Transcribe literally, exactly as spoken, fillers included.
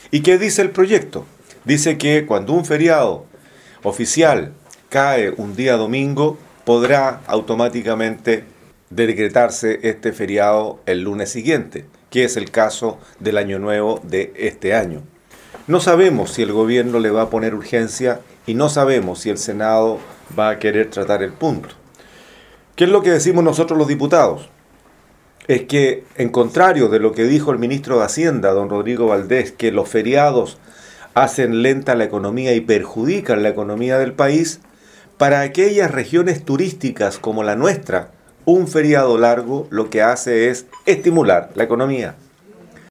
¿Y qué dice el proyecto? Dice que cuando un feriado oficial cae un día domingo, podrá automáticamente decretarse este feriado el lunes siguiente, que es el caso del Año Nuevo de este año. No sabemos si el gobierno le va a poner urgencia y no sabemos si el Senado va a querer tratar el punto. ¿Qué es lo que decimos nosotros los diputados? Es que, en contrario de lo que dijo el ministro de Hacienda, don Rodrigo Valdés, que los feriados hacen lenta la economía y perjudican la economía del país, para aquellas regiones turísticas como la nuestra, un feriado largo lo que hace es estimular la economía.